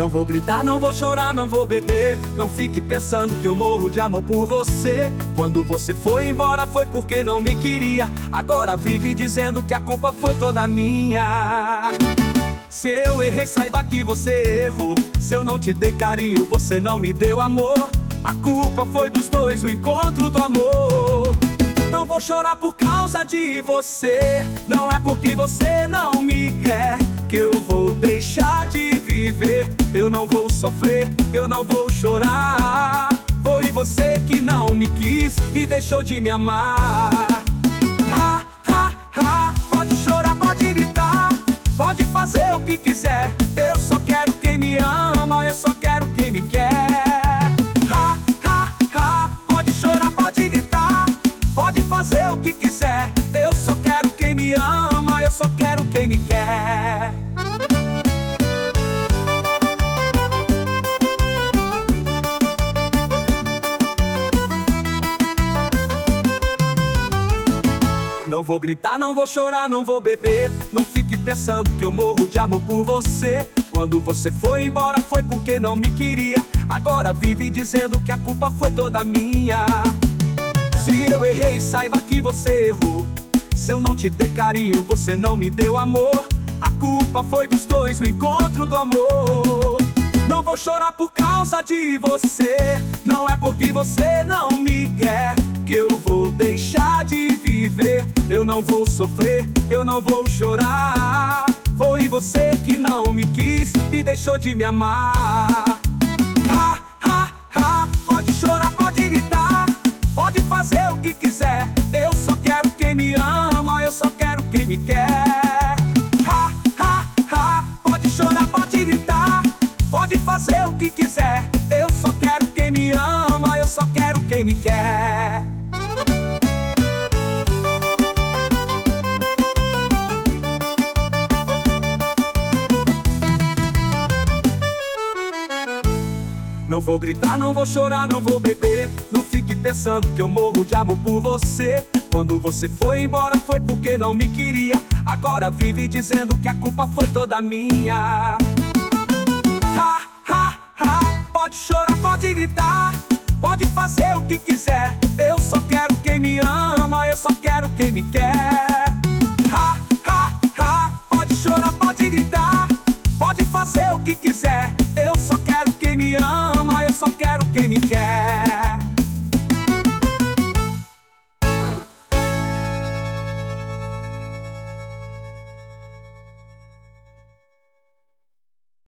Não vou gritar, não vou chorar, não vou beber. Não fique pensando que eu morro de amor por você. Quando você foi embora foi porque não me queria. Agora vive dizendo que a culpa foi toda minha. Se eu errei, saiba que você errou. Se eu não te dei carinho, você não me deu amor. A culpa foi dos dois, o encontro do amor. Não vou chorar por causa de você. Não é porque você não me quer que eu vou deixar de viver. Eu não vou sofrer, eu não vou chorar. Foi você que não me quis e deixou de me amar. Pode chorar, pode gritar, pode fazer o que quiser. Eu só quero quem me ama, eu só quero quem me quer. Pode chorar, pode gritar, pode fazer o que quiser. Eu só quero quem me ama, eu só quero quem me quer. Não vou gritar, não vou chorar, não vou beber. Não fique pensando que eu morro de amor por você. Quando você foi embora foi porque não me queria. Agora vive dizendo que a culpa foi toda minha. Se eu errei, saiba que você errou. Se eu não te dei carinho, você não me deu amor. A culpa foi dos dois, o encontro do amor. Não vou chorar por causa de você. Não é porque você não me quer que eu vou deixar de viver. Eu não vou sofrer, eu não vou chorar. Foi você que não me quis e deixou de me amar. Pode chorar, pode gritar, pode fazer o que quiser. Eu só quero quem me ama, eu só quero quem me quer. Pode chorar, pode gritar, pode fazer o que quiser. Eu só quero quem me ama, eu só quero quem me quer. Não vou gritar, não vou chorar, não vou beber. Não fique pensando que eu morro de amor por você. Quando você foi embora foi porque não me queria. Agora vive dizendo que a culpa foi toda minha. Pode chorar, pode gritar, pode fazer o que quiser. Eu só quero quem me ama, eu só quero quem me quer.